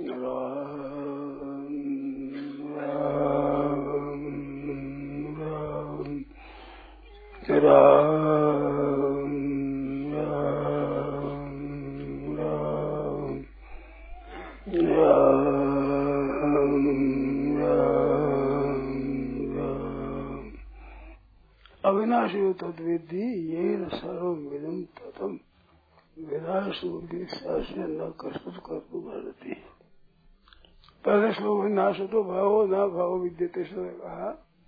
अविनाशी तद्विद्धि येन सर्वं विदं ततम् विनाशोद्देश्य न कष्ट कर्तुमर्हति। पहले श्लोक में नाशतो भावो न भावो विद्यते से कहा।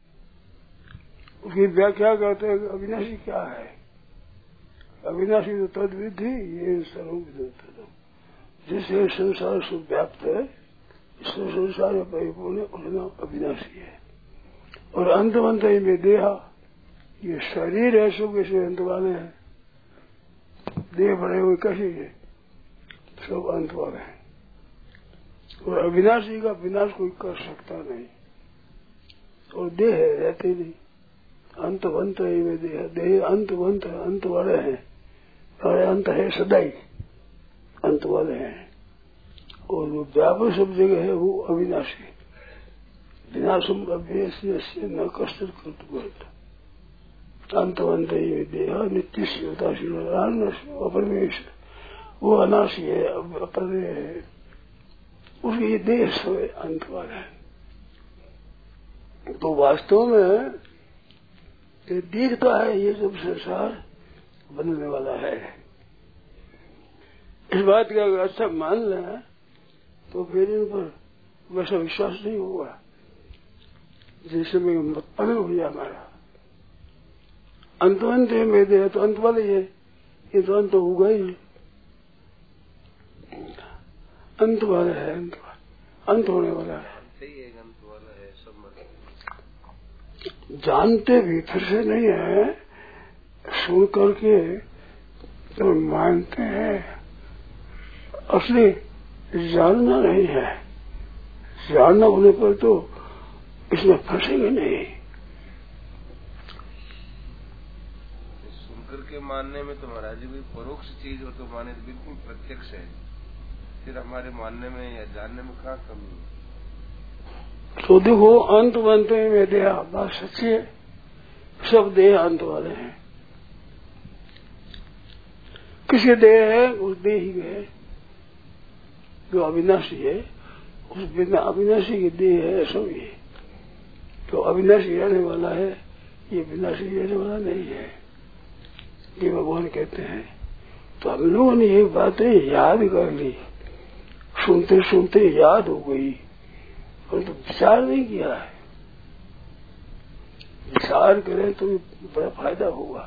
उसकी व्याख्या करते हैं अविनाशी क्या है। अविनाशी तो तद्विद्धि ये सर्वं विदं ततम्, जिससे संसार से व्याप्त है, इससे संसार में परिपूर्ण है, उसका नाम अविनाशी है। और अंतवंत में देहा, ये शरीर है, सब कैसे अंत वाले हैं, देह बड़े हुए कैसे है, सब अंत वाले हैं। और अविनाशी का विनाश कोई कर सकता नहीं। और देह है, रहते नहीं। अंतवंत में देह, देह अंतवंत अंत वाले हैं, और अंत है सदाई, अंत वाले हैं। और जो व्यापक सब जगह है वो अविनाशी। विनाशम अभ्यस्य न कष्ट कर्तुमर्हति। अंतवंत देह नित्य अपरमेश, वो अनाशी है, अपरमेय है, उसके ये देह सब अंत वाला है। तो वास्तव में ये दिखता है, ये सब संसार बनने वाला है। इस बात का अगर अच्छा मान लें तो फिर इन पर वैसा विश्वास नहीं होगा जैसे में मतपन हो जाए हमारा। अंतवंत में दे तो अंत वाले है, ये तो अंत होगा ही, अंत वाला है, अंत होने वाला है। जानते भीतर से नहीं है, सुन करके तो मानते हैं, असली जानना नहीं है। जानना होने पर तो इसमें फंसेंगे नहीं। सुनकर के मानने में तो महाराज जी परोक्ष चीज हो तो माने तो बिल्कुल प्रत्यक्ष है, फिर हमारे मानने में या जानने में कहाँ कमी है। तो देखो अंत बनते में देह, बात सच्ची है, सब देह अंत वाले हैं। किसी देह है उस देह ही है जो अविनाशी है, उस बिना अविनाशी की देह है, सब ये तो अविनाशी रहने वाला है, ये विनाशी रहने वाला नहीं है, ये भगवान कहते हैं। तो हम लोगों ने ये बातें याद कर ली, सुनते सुनते याद हो गई, परंतु तो विचार नहीं किया है। विचार करें तो बड़ा फायदा होगा।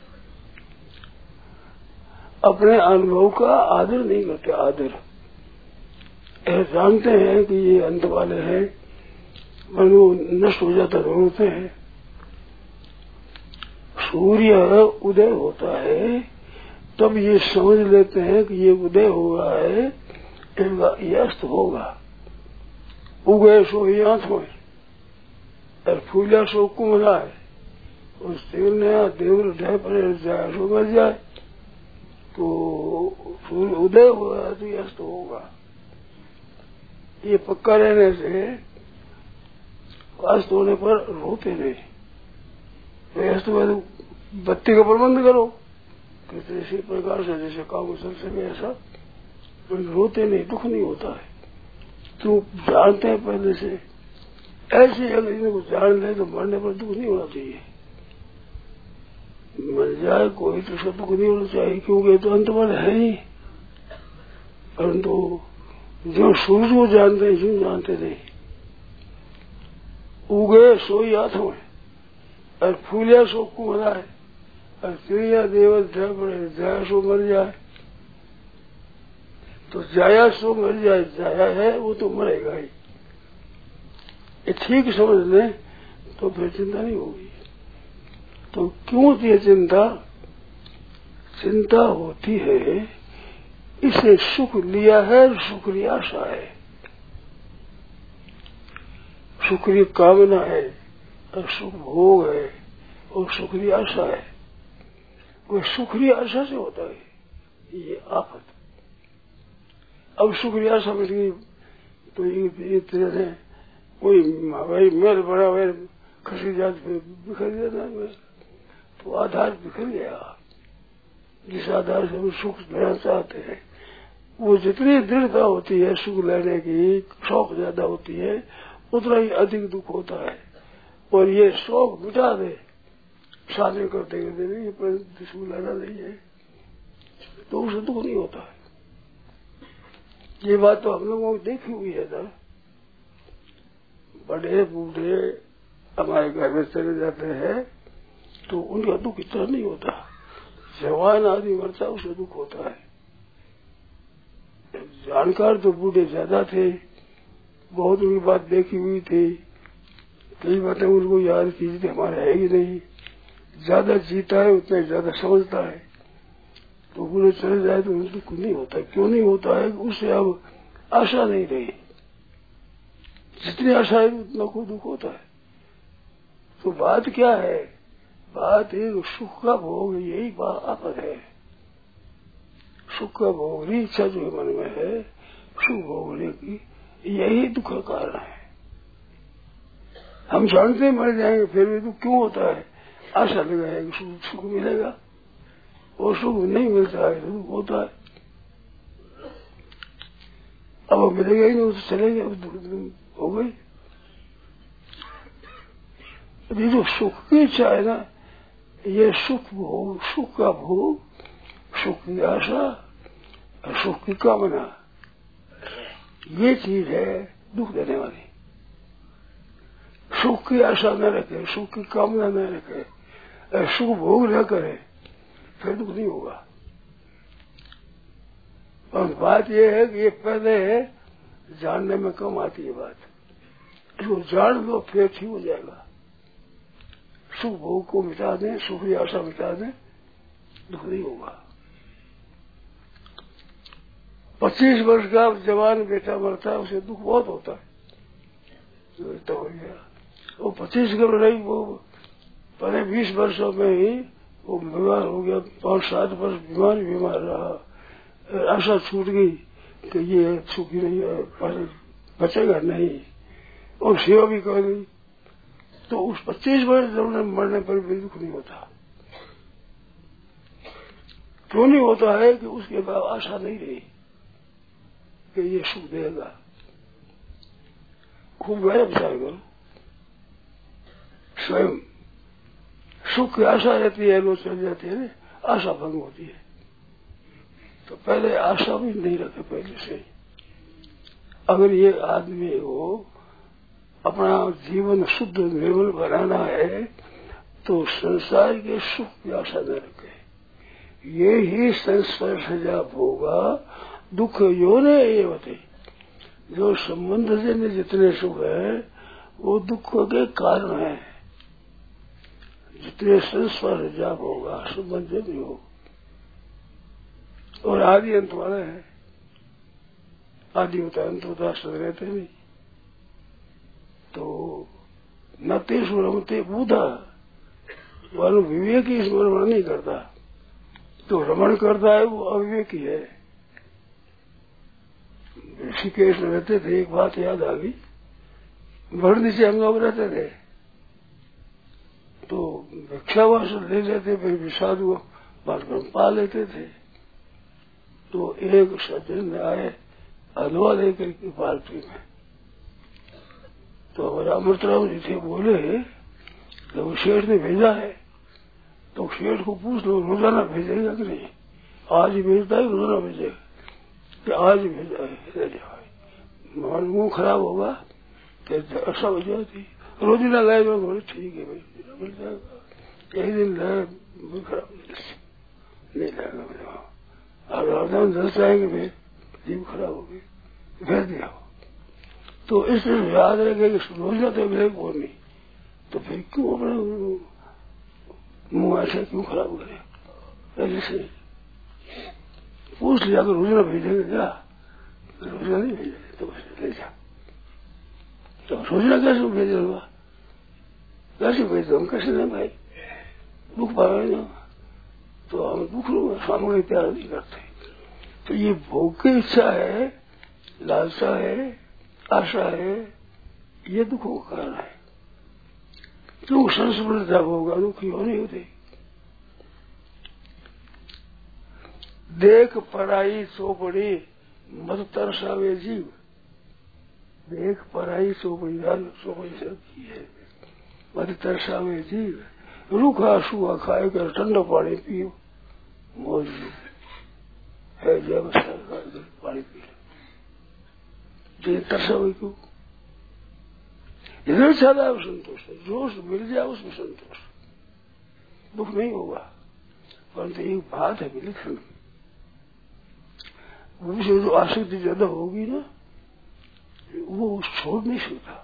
अपने अनुभव का आदर नहीं करते, आदर जानते हैं कि ये अंत वाले हैं, मनो नष्ट हो जाता होते हैं। सूर्य उदय होता है तब ये समझ लेते हैं कि ये उदय हो रहा है, इसका अस्त होगा। उगे सो आंख में और फूला सो कुमला है, उस देवर ढह पड़े जाए सो मर जाए। तो सूर्य उदय हो रहा है तो अस्त होगा। ये पक्का रहने से अस्त होने पर रोते नहीं। अस्त में तो बत्ती का प्रबंध करो किसी प्रकार से, जैसे काम चल सके ऐसा, रोते नहीं, दुख नहीं होता है। तो जानते हैं पहले से, ऐसे अगर इनको जान ले तो मरने पर दुख नहीं होना चाहिए। मर जाए कोई तो उसका दुख नहीं होना चाहिए, क्योंकि तो अंत वाले है ही। परंतु जो सूरज को जानते हैं, क्यों जानते नहीं। उगे सोई हाथ में और फूलिया सो कुमला है, और चिड़िया देवत ढह पड़े जाया सो मर जाए। तो जाया सो मर जाए, जाया है वो तो मरेगा ही। ये ठीक समझ लें तो फिर चिंता नहीं होगी। तो क्यों होती है चिंता? चिंता होती है इसे सुख लिया है, सुख की आशा है, सुख की कामना है, और सुख भोग है, और सुख की आशा है। वो सुख की आशा से होता है ये आफत। अब सुख की आशा में तो ये तरह है कोई भाई मेल बड़ा हुआ खसी जात पे बिखर जाना में, तो आधार बिखर गया। जिस आधार से हम सुख लेना चाहते हैं, वो जितनी दृढ़ता होती है सुख लेने की, शौक ज्यादा होती है, उतना ही अधिक दुख होता है। और ये शौक मिटा दे शादी करते करते, ये पर सुख लेना नहीं है, तो उसे दुख नहीं होता है। ये बात तो हम लोगों को देखी हुई है ना। बड़े बूढ़े हमारे घर में चले जाते हैं तो उनका दुख इतना नहीं होता। जवान आदमी मरता उसे दुख होता है। जानकार तो बूढ़े ज्यादा थे, बहुत उनकी बात देखी हुई थी, कई बातें उनको याद की थी, हमारे है ही नहीं। ज्यादा जीता है उतना ज्यादा समझता है, तो बूढ़े चले जाए तो उनको दुख नहीं होता। क्यों नहीं होता है? उससे अब आशा नहीं रही। जितनी आशा है उतना को दुख होता है। तो बात क्या है? बात एक सुख का भोग, यही आपद है। सुख का भोग की इच्छा जो मन में है, सुख भोगने की, यही दुख का कारण है। हम जानते मर जाएंगे फिर भी दुख क्यों होता है? आशा लगाए कि सुख मिलेगा, और सुख नहीं मिलता है तो दुख होता है। अब मिलेगा ही नहीं, तो चलेगा, हो गई। ये जो सुख की इच्छा है ना, ये सुख भोग, सुख का भोग, सुख की आशा और सुख की कामना, ये चीज है दुख देने वाली। सुख की आशा न रखे, सुख की कामना न रखे, सुख भोग न करे, फिर दुख नहीं होगा। और बात यह है कि ये पहले जानने में कम आती है बात। जो जान लो फिर ठीक हो जाएगा। सुख भोग को मिटा दें, सुख की आशा मिटा दें, दुख नहीं होगा। 25 वर्ष का जवान बेटा मरता है, उसे दुख बहुत होता है। तो हो गया वो 25 का नहीं, वो पहले 20 वर्षों में ही वो बीमार हो गया। 5-7 वर्ष बीमार रहा। आशा छूट गई कि ये सुखी नहीं है, बचेगा नहीं, और सेवा भी कर गई। तो उस 25 वर्ष मरने पर भी दुख नहीं होता। क्यों नहीं होता है? कि उसके बाद आशा नहीं रही कि ये सुख देगा। खूब गहरा विचार करो। स्वयं सुख की आशा रहती है, लोग चल जाते हैं, आशा भंग होती है। तो पहले आशा भी नहीं रखे पहले से। अगर ये आदमी हो अपना जीवन शुद्ध निर्मल बनाना है, तो संसार के सुख की आशा न रखे। ये ही संसार सजा होगा दुख योने ये होते। जो संबंध से जितने सुख है वो दुख के कारण है। जितने संस्कार जाप होगा संबंध से नहीं हो। और आदि अंत वाले हैं। आदि होता अंत होता सद रहते नहीं। तो न तेसु रमते बुधा वालों विवेक ही स्मरण नहीं करता, तो रमण करता है वो अविवेकी है। ऋषिकेश में रहते थे, एक बात याद आ गई। वर्णी से हम लोग रहते थे, तो भिक्षावास ले लेते, फिर साधु बालकन पा लेते थे। तो एक सज्जन आए हलवा लेकर के पार्टी में, तो हमारा अमृतराव जी थे, बोले तो शेठ ने भेजा है, तो शेठ को पूछ लो रोजाना भेजेगा कि नहीं। आज ही भेजता है, रोजाना भेजेगा कि आज ही भेजा है। मुंह खराब होगा तो ऐसा हो जाती। रोज ना लाए तो बोले ठीक है भाई मिल जाएगा। यही दिन लाए खराब नहीं लाएगा। अब रोजाना 10 आएंगे भाई, जीव खराब होगी, भेज दिया। तो इसलिए याद रखे कि रोजा तो मेरे को नहीं, तो फिर क्यों अपना मुंह ऐसा क्यों खराब करे। पहले से पूछ लिया कि रोजना भेजेंगे क्या, रोजना नहीं भेजेंगे तो बस ले जा। तो रोजना कैसे भेजेगा, कैसे भेज दो, हम कैसे नहीं भाई दुख पाएंगे ना, तो हम दुख सामग्री तैयार नहीं करते। तो ये भोग की इच्छा है, लालसा है, आशा है, ये दुखों का कारण है। तू संस्मृता होगा दुखी होने होते। देख पराई चौपड़ी मत तरसावे जीव। देख पराई चौपड़ी चौपड़ी से रखी है, मत तरसावे जीव। रूखा सूखा खाए कर ठंडा पानी पियो, मौज है जब पानी पी लो। तरसावे क्यों? इधर ज्यादा संतोष है, जो मिल जाए उसमें संतोष, दुख नहीं होगा। परंतु एक बात है विलक्षण, उनसे जो आसक्ति ज्यादा होगी ना, वो छोड़ नहीं सकता।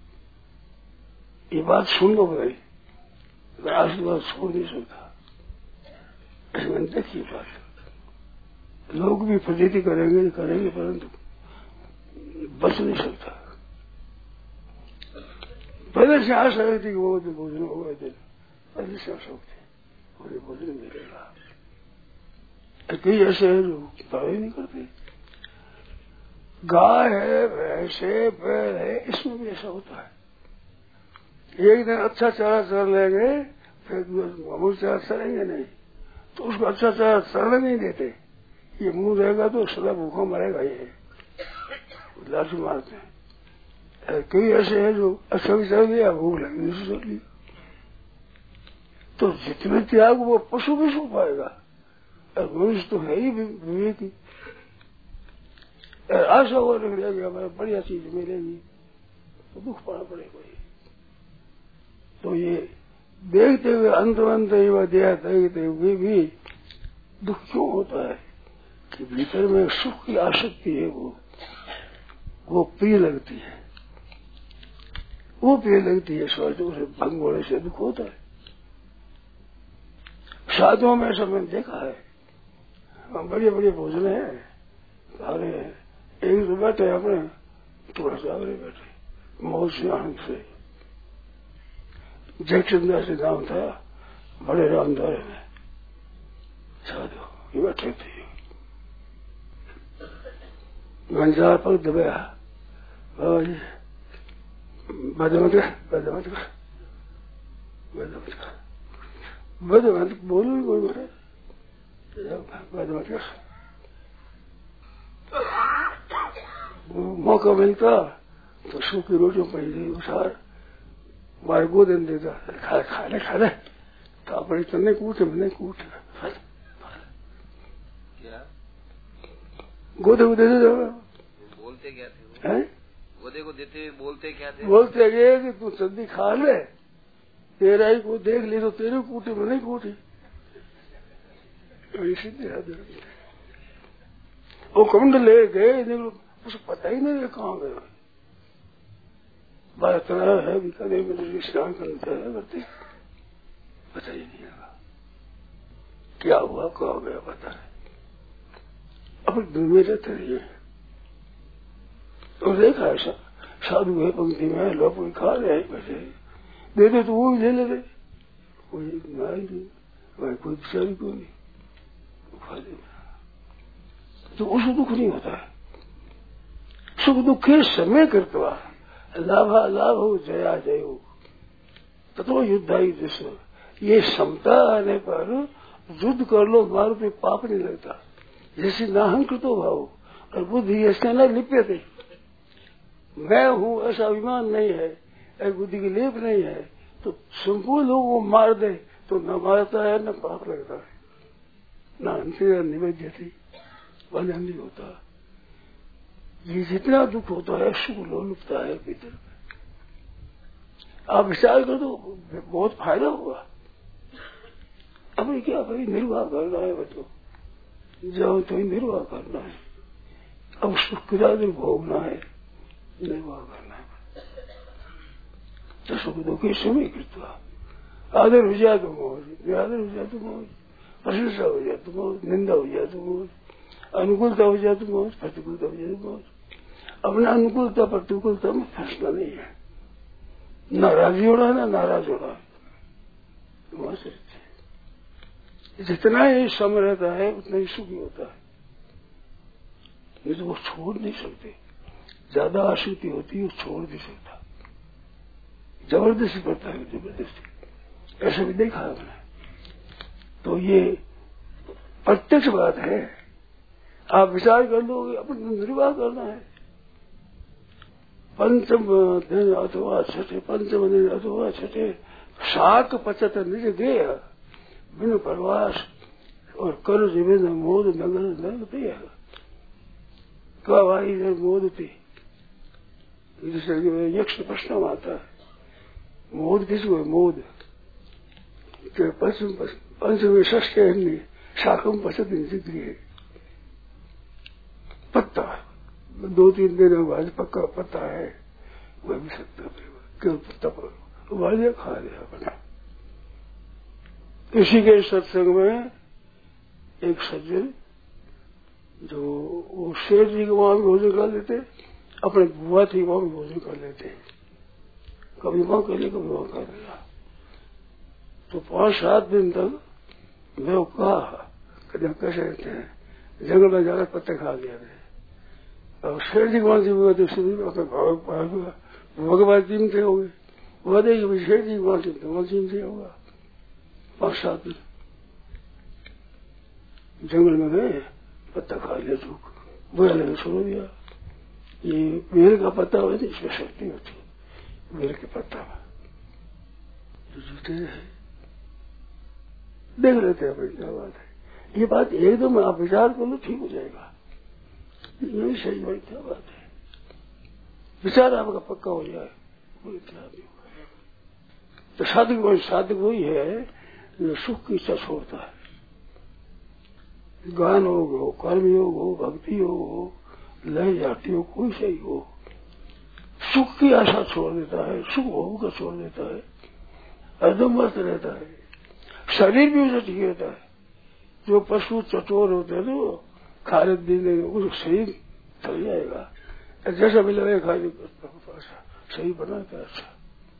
ये बात सुन लो भाई, आशीर्वाद छोड़ नहीं सकता। मैंने देखी बात, लोग भी प्रतीति करेंगे परंतु बच नहीं सकता। पहले से आशा रहती कि वो भोजन होगा, दिन पहले से आशा होती मुझे भोजन मिलेगा। कई ऐसे है जो पढ़ाई नहीं करते। गाय है, भैंस है, बैल है, इसमें भी ऐसा होता है। एक दिन अच्छा चारा चर लेंगे, फिर अमूल चारा चरेंगे नहीं, तो उसको अच्छा चारा चरने नहीं देते। ये मुंह रहेगा तो सदा भूखा मरेगा। ये लाठी मारते हैं। कई ऐसे हैं जो अच्छा भी चल गया, भूख लगी नहीं चल गई। तो जितने त्याग वो पशु भी सो पाएगा। मनुष्य तो है ही विवेकी। आशा हो रख दिया कि हमारे बढ़िया चीज मिलेगी तो दुख पड़ा पड़ेगा। तो ये देखते हुए अंत देखते हुए भी दुख क्यों होता है कि भीतर में सुख की आसक्ति है, वो प्रिय लगती है, वो प्रिय लगती है। स्वास्थ्य से भंग होने से दुख होता है। साधुओं में ऐसा मैंने देखा है, बड़े बड़े भोजन है, अरे एक तो बैठे अपने थोड़ा सा आगे बैठे मौज से आनंद से। जयचंदा से नाम था, बड़े रामदारे में साधु ये बैठे थे। मंजार पर दबाया, बाबा जी बदमत बोलो ही कोई मेरे मौका मिलता तो सूखी रोटियों पर उठार मारे गोदन देता, खा ले तो अपने तने कूटे मैंने कूट गोदे को दे दे। बोलते क्या थे? हैं? गोदे को देते हुए बोलते क्या थे? बोलते गए कि तू सब्जी खा ले, तेरा ही को देख ली तो तेरे कूटे में नहीं कूटी। वो कमंड ले गए, उसको पता ही नहीं कहाँ गए। बात इतना है भी कदे में स्नान करते पता ही नहीं लगा क्या हुआ, कहाँ गया पता है। अब दिन में रहते रहिए तो देखा ऐसा साधु है पंक्ति में, लोग कोई खा रहे बैठे, दे दे तो वो भी ले ले, कोई नहीं भाई कोई बिचारी को नहीं खा ले, तो उसको दुख नहीं होता है। सुख दुखे समय कृत्वा लाभा लाभ हो जया जय हो तथो युद्धाई जैसे। ये क्षमता आने पर युद्ध कर लो, मारो पे पाप नहीं लगता। जैसे नाहंकृतो भाव और बुद्धि ऐसे न लिप्य थे, मैं हूँ ऐसा अभिमान नहीं है, एक बुद्धि की लेप नहीं है, तो संपूर्ण लोग वो मार दे तो न मारता है न पाप लगता है, न अंतर निवेद्य थी बंधन नहीं होता। ये जितना दुख होता है सुख लोलुपता है भीतर में। आप विचार कर दो बहुत फायदा होगा। अब क्या भाई निर्वाह करना है, बच्चों जाओ तो ही निर्वाह करना है। अब सुख का दिन भोगना है, निर्वाह करना है। तो सुख दुख के समय कृत्वा आदर हो जाए तो मौज, निरादर हो जाए तो मौज, प्रशंसा हो जाए तो मौज, निंदा हो जाए तो मौज, अनुकूलता हो जाए तो मौज, प्रतिकूलता हो जाए तो मौज। अपना अनुकूलता प्रतिकूलता में फंसना नहीं है, न राजी होना है न नाराज होना है। वहां से जितना ही समय रहता है उतना ही सुखी होता है। ये तो वो छोड़ नहीं सकते। ज्यादा आसक्ति होती है वो छोड़ नहीं सकता, जबरदस्ती पड़ता है, जबरदस्ती। ऐसा भी देखा है मैंने। तो ये प्रत्यक्ष बात है। आप विचार कर लोगे, अपने निर्वाह करना है। पंचम दिन अथवा छठे, पंचम दिन अथवा छठे, शाक पचत निज देह, बिन प्रवास और कर जीवन मोद नगर नग देह। क्या भाई मोदती, जैसे यक्ष प्रश्न आता है, मोद किसको है? मोद पंचमी ष्ठे शाकम पचत निज देह। पत्ता 2-3 दिन बाद पक्का पत्ता है, वह भी सकता क्यों? पत्ता पर उबालिया खा लिया अपना। इसी के सत्संग में एक सज्जन जो वो शेर जी के वहां भी भोजन कर लेते, अपने बुआ थी वहां भी भोजन कर लेते, कभी वहां कर लिया कभी वहां कर लिया। तो 5-7 दिन तक मैं कहा कैसे रहते हैं, जंगल में जाकर पत्ते खा लिया थे। और शेर जी कौन सी हुआ तो भगवान टीम से हो गए, वो देगी शेर जी कौन सी टीम से होगा। 5-7 दिन जंगल में गए, पत्ता खा लिया, चूक बुरा लगे, छोड़ दिया। ये बेल का पत्ता होता है, इसमें शक्ति होती है, बेल के पत्ता में जो जूते हैं देख लेते हैं अपनी क्या बात है। ये बात एकदम आप विचार कर लो, ठीक हो जाएगा। यही सही भाई, क्या बात है, विचार आपका पक्का हो जाए, कोई क्या नहीं होगा। तो साधक वही है जो सुख की इच्छा छोड़ता है। गान हो, कर्म योग हो, भक्ति हो, लय जाती हो, कोई सही हो, सुख की आशा छोड़ देता है, सुख भोग का छोड़ देता है, हरदम मस्त रहता है, शरीर भी उसे ठीक रहता है। जो पशु चटोर होते हैं तो खाने देने उसका शरीर चल जाएगा, जैसा भी लगे खाने सही बनाता है। अच्छा,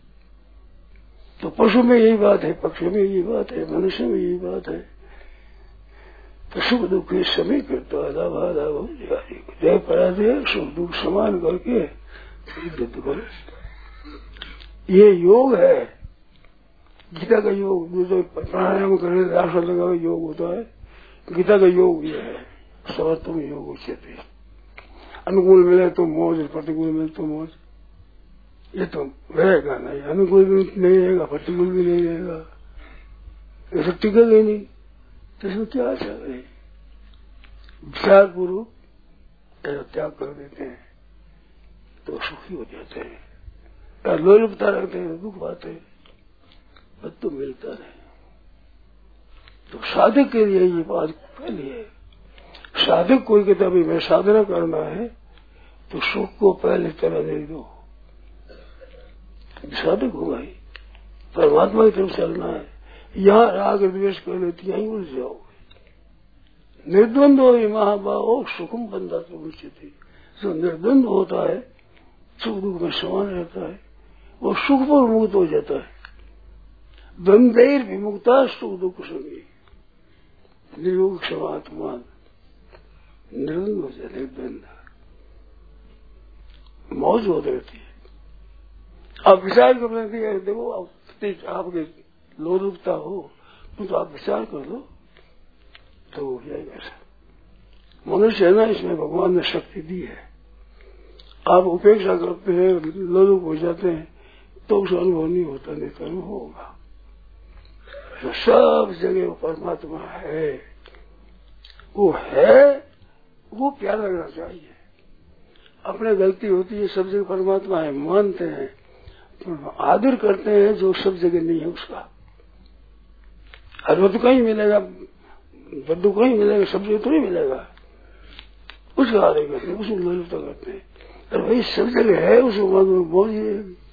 तो पशु में यही बात है, पक्षी में यही बात है, मनुष्य में यही बात है। तो सुख दुख के समय करता है, जय पराजय सुख दुख समान करके युद्ध करो। ये योग है, गीता का योग। जो प्राणायाम करे, आसन लगा योग होता है, गीता का योग ये है। सर्वोत्तम योग उच्यते। अनुकूल मिले तो मौज, प्रतिकूल मिले तो मौज। ये तो रहेगा नहीं, अनुकूल भी नहीं रहेगा, प्रतिकूल भी नहीं रहेगा, ऐसा टिकेगा ही नहीं। तो इसमें क्या अच्छा है? विचार पूर्वक ऐसा त्याग कर देते हैं तो सुखी हो जाते हैं। लोलुपता रखते हैं, दुख पाते हैं, बस तो मिलता नहीं। तो साधक के लिए ये बात पहली है। साधक कोई कहता भाई मैं साधना करना है तो सुख को पहले तरह दे दो, साधक हो भाई, परमात्मा की तरफ चलना है। यहाँ राग द्वेष कर लेती, यहीं उलझ जाओगे। निर्द्वंद हो महाभाव सुखम बंदा तो उचित। जो निर्द्वंद होता है, सुख दुख में समान रहता है, वो सुख पर मुक्त हो जाता है। द्वंद्वैर विमुक्ता सुख दुख संगी, निर्योग समात्मान निर्द्वंद हो जाए, निर्द्वंद मौज हो रहती है। आप विचार कर लेते हैं, देखो आपके लोलुपता हो तो आप विचार कर लो तो हो जाएगा ऐसा। मनुष्य है ना, इसमें भगवान ने शक्ति दी है। आप उपेक्षा करते हैं, लोलुप हो जाते हैं तो उसे अनुभव नहीं होता, नहीं तो अनुभव होगा। तो सब जगह वो परमात्मा है, वो है, वो प्यारा लगना चाहिए। अपने गलती होती है, सब जगह परमात्मा है मानते हैं, तो आदर करते हैं जो सब जगह नहीं है उसका। हर तो कहीं मिलेगा, बद्दू कहीं मिलेगा, सब जगह तो नहीं मिलेगा, उसका आदर करते हैं, उसको लोलुपता करते हैं। और भाई सब जगह है, उसको बोलिए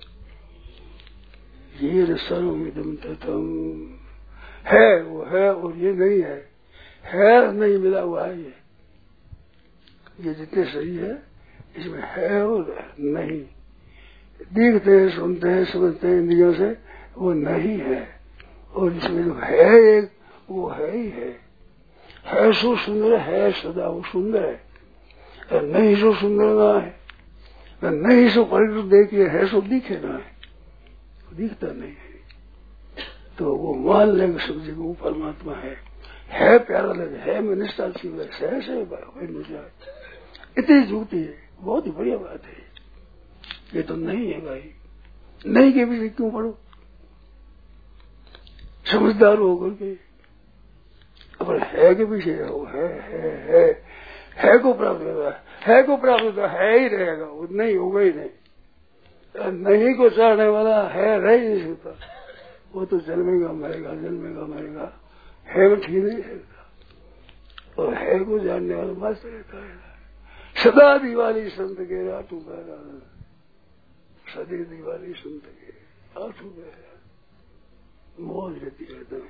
ये सर्वमिदं ततम है, वो है और ये नहीं है नहीं मिला हुआ है। ये जितने सही है इसमें है और नहीं, देखते हैं, सुनते हैं, समझते हैं इंद्रियों से, वो नहीं है। और इसमें जो है एक, वो है ही है सो सुंदर है, सदा वो सुंदर है। और नहीं सो सुंदर ना है, नहीं सो प्रकट देखिए, है सो दिखे ना, दिखता नहीं है। तो वो मान लेगा सब जगह वो परमात्मा है प्यारा लगे, है में निष्ठा की है से जाए, इतनी जुगती है, बहुत ही बढ़िया बात है। ये तो नहीं है भाई, नहीं के पीछे क्यों पढ़ो, समझदार होकर के अपन है के पीछे हो, है को प्राप्त होता है को प्राप्त होता है ही रहेगा, वो नहीं होगा ही नहीं को चाहने वाला है रह ही नहीं सकता, वो तो जन्मेगा मरेगा, जन्मेगा मरेगा, है वो ठीक नहीं सकता। और है को जानने वाला मस्त रहता है। सदा दिवाली संत के रातू बहरा, सदी दिवाली संत के आठू बहरा, मौज रहती है एकदम।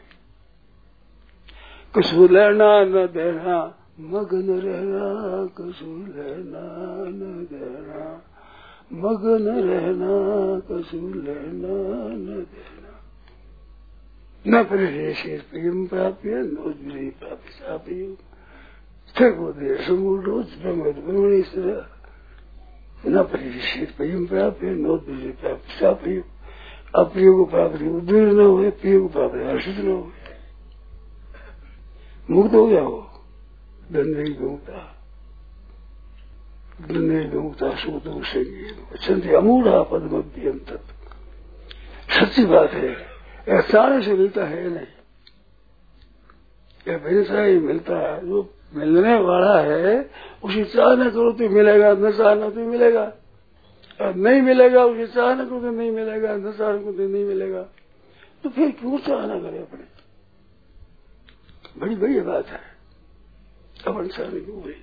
कछु लेना न देना, मगन रहना, कछु लेना न देना, मगन रहना, कछु लेना न देना। न परिशेष प्रेम प्राप्य, नोद्री प्राप्य साप्य, स्थगोदय समूढ़ोज ब्रह्मणीश्वर। न परिशेष प्रेम प्राप्य, नोद्री प्राप्य साप्य, अप्रिय को प्राप्त उद्वीर न हुए, प्रिय को प्राप्त हर्षित न हुए, मुक्त हो गया हो। दंडे गौता, दंडे गौता सूतो संगीत अमूढ़ा पद्मभ्यम तत्व। सच्ची बात है, सारे से मिलता है नहीं, यह वैसा ही मिलता है। जो मिलने वाला है उसी चाहना करो तो मिलेगा, न चाहना तो मिलेगा, और नहीं मिलेगा उसे चाहना करो तो नहीं मिलेगा, न चाहना करो तो नहीं मिलेगा। तो फिर क्यों चाहना करे अपने, बड़ी बड़ी बात है। अपन चाहने क्यों भाई,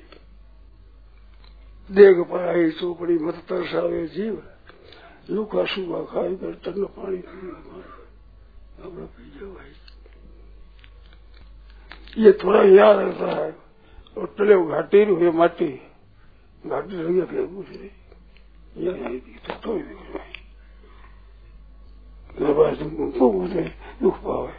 देख पढ़ाई चौपड़ी मत तरसावे जीव, लूखा सूखा खाई कर टंग पानी अपना पी जाओ भाई। ये थोड़ा याद रहता है, और टले घाटी हुए माटी, घाटी रह गया फिर कुछ नहीं, यही दिखता तो ही दिख रहा है, दुख पावे।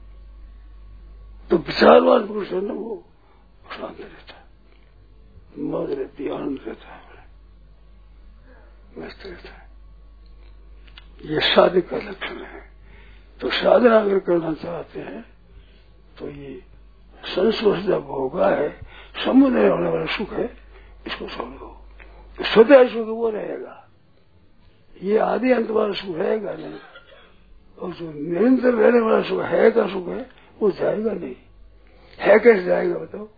तो विचारवान पुरुष है ना, वो शांत रहता है, मौज रहती है, आनंद रहता है, मस्त रहता है। ये साधक का लक्षण है। तो साधना अगर करना चाहते हैं तो ये संस्पर्श जब होगा है, समुद्र होने वाला सुख है, इसको छोड़ दो। तो स्वतः सुख वो रहेगा, ये आदि अंत वाला सुख रहेगा नहीं, और जो निरंतर रहने वाला सुख है का सुख है वो जाएगा नहीं। है कैसे जाएगा बताओ,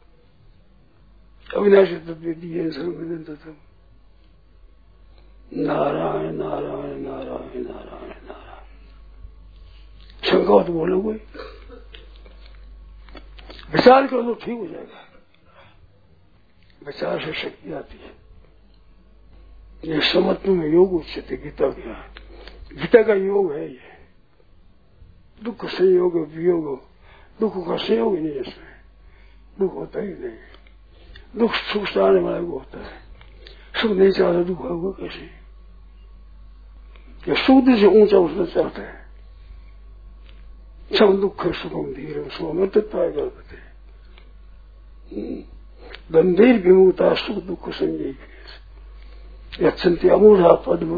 अविनाशी तत्व सर्वविदित तत्व, नारायण नारायण नारायण नारायण नारायण। शंका तो बोलो कोई, विचार करो तो ठीक हो जाएगा। विचार से शक्ति आती है। ये समत्व में योग उच्चते गीता का, गीता का योग है ये। दुख संयोग वियोग, दुख का संयोग नहीं, इसमें दुख होता ही नहीं। दुख सुख चाहने वाला को होता है, सुख नहीं चाहता दुख होगा कैसे। या सुख से ऊंचा उठना चाहता है, सब दुख सुखम धीरम सुखम तत्व गंभीर विमुक्ता सुख दुख संजय यक्षंती अमूढ़ा पद्म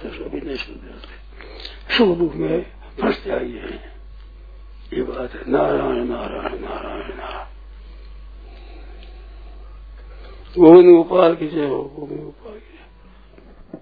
सुख दुख में फंस जाइए। ये बात है। नारायण नारायण नारायण नारायण। गोविंद गोपाल की जय हो, गोविंद गोपाल की जय।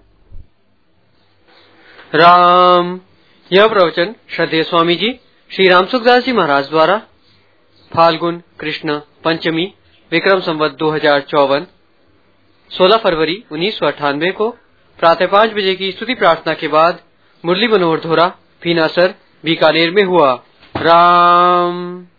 राम। यह प्रवचन श्रद्धेय स्वामी जी श्री राम सुखदास जी महाराज द्वारा फाल्गुन कृष्ण पंचमी विक्रम संवत 2054 16 फरवरी 1998 को प्रातः 5 बजे की स्तुति प्रार्थना के बाद मुरली मनोहर धोरा, भीनासर, बीकानेर में हुआ। राम।